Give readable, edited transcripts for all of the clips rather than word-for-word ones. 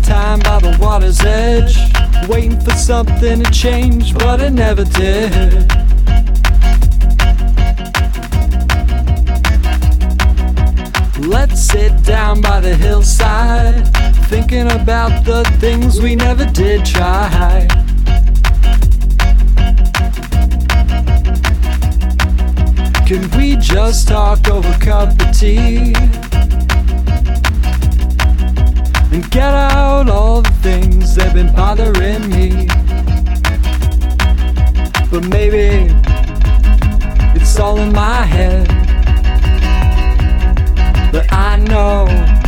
time by the water's edge, waiting for something to change, but it never did. Let's sit down by the hillside, thinking about the things we never did try. Can we just talk over a cup of tea and get out all the things that have been bothering me? But maybe it's all in my head. But I know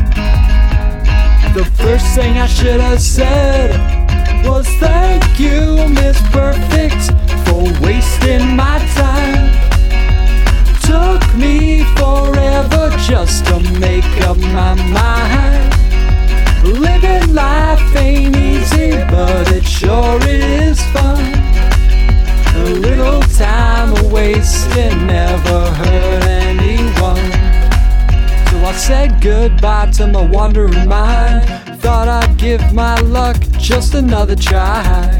the first thing I should have said was thank you, Miss Perfect, for wasting my time. Took me forever just to make up my mind. Living life ain't easy, but it sure is fun. A little time wasted never hurt anyone. So I said goodbye to my wandering mind. Thought I'd give my luck just another try.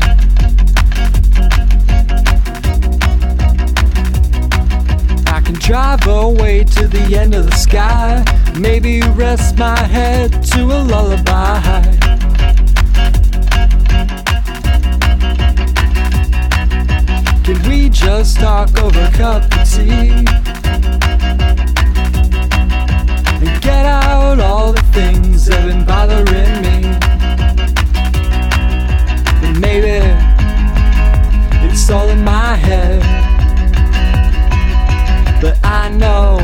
I can drive away to the end of the sky, maybe rest my head to a lullaby. Can we just talk over a cup of tea and get out all the things that have been bothering me? And maybe it's all in my head. But I know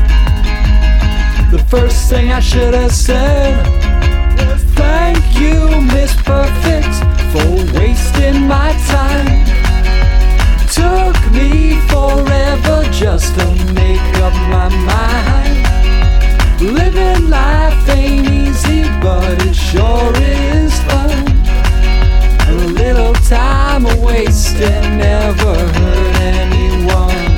the first thing I should have said was thank you, Miss Perfect, for wasting my time. Took me forever just to make up my mind. Living life ain't easy, but it sure is fun. A little time wasted never hurt anyone.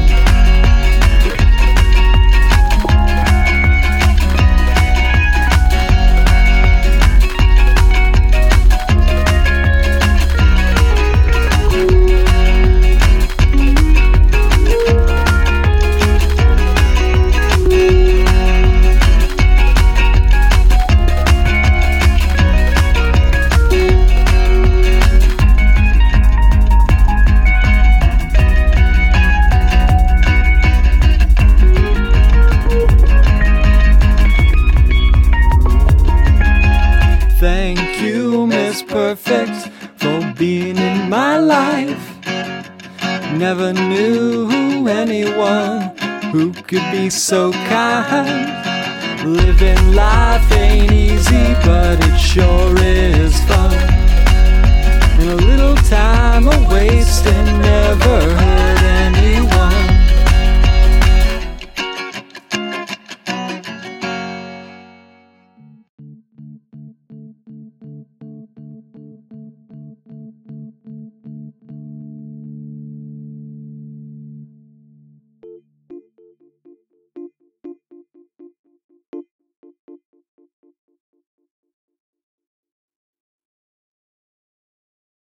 Thank you, Miss Perfect, for being in my life. Never knew anyone who could be so kind. Living life ain't easy, but it sure is fun. And a little time wasted never